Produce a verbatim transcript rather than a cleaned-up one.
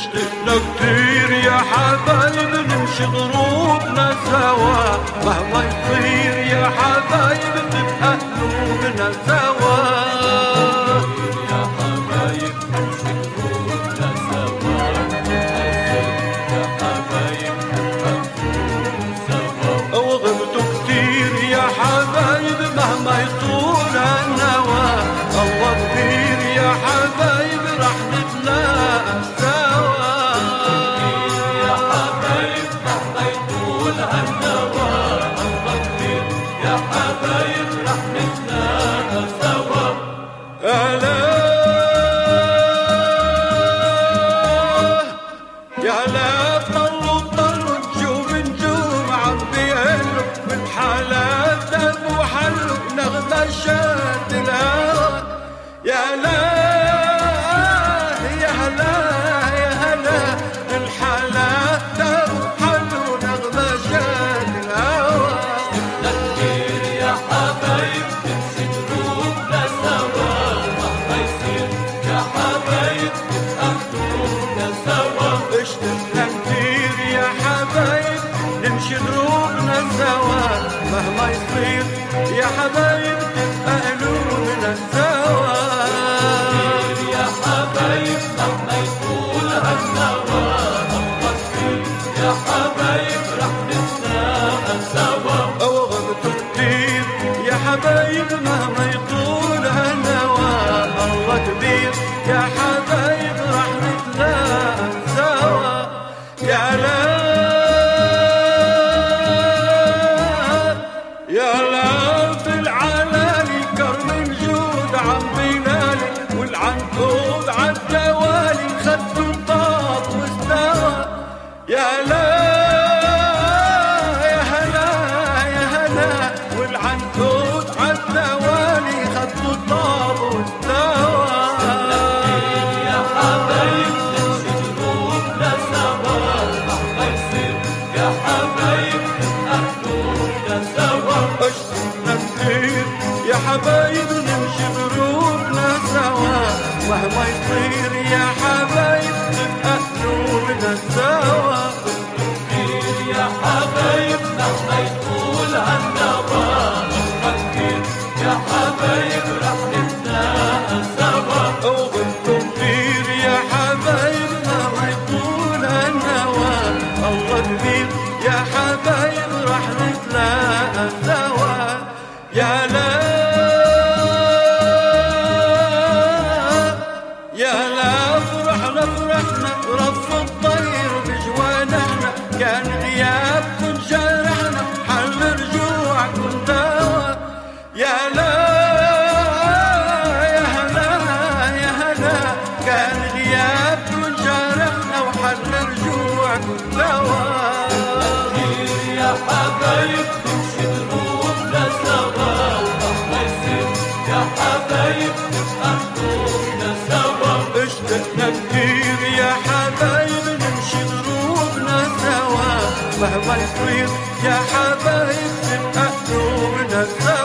اشتقنا كتير يا حبايب نمشي ضروبنا سوا، مهما يصير يا حبايب تبقى قلوبنا سوا. يا حبايب نمشي ضروبنا سوا، يا حبايب تبقى قلوبنا سوا. وغبتوا كتير يا حبايب مهما يطول النوى، الله كبير يا حبايب رح نتلاقى سوا. يا حبايب مهما يطول هالنوى، الله كبير يا حبايب رح نتلاقى سوا. يا لا يا لا طلوا طلوا نجوم نجوم عم بيهلوا من حالات دم وحلوا نغمة شاد الهوى. يا لا يا هلا يا هلا من حالات دم وحلوا نغمة شاد الهوى. كتير يا حبايب نمشي دروبنا سوا، مهما يصير يا حبايب تبقى قلوبنا سوا. اشتقنا كتير يا حبايب نمشي دروبنا سوا، مهما يصير يا حبايب تبقى قلوبنا سوا. يا حبايب مهما يطول هالنوى، الله كبير يا حبايب رح نتلاقى سوا. وغبتوا كتير يا حبايب مهما يطول هالنوى، الله كبير يا حبايب رح نتلاقى سوا. يا لا يا لا في العلالي كرم الجود عم بينالي، والعنقود عالدوالي خدوا طاب واستوى. يا لا يا هلا يا هلا والعنقود عالدوالي خدوا طاب واستوى. يا حبايب نمشي دروبنا سوا، مهما يصير يا حبايب تبقى قلوبنا سوا. اشتقنا كتير يا حبايب نمشي دروبنا سوا، مهما يصير يا حبايب تبقى قلوبنا سوا. يا حبايب مهما يطول هالنوى، الله كبير يا حبايب رح نتلاقى سوا. وغبتوا كتير يا حبايب مهما يطول النوى، الله كبير يا حبايب رح نتلاقى سوا. يا لا يا لا فرحنا فرحنا رف الطير بجوانحنا، كان غيابكن جرحنا حل رجوعكن دوا. يا لا يا هلا يا هلا كان غيابكن جرحنا وحل رجوعكن دوا. يا حبايب نمشي دروبنا سوا، مهما يصير يا حبايب تبقى قلوبنا سوا. اشتقنا كتير يا حبايب نمشي دروبنا سوا، مهما يصير يا حبايب تبقى قلوبنا سوا.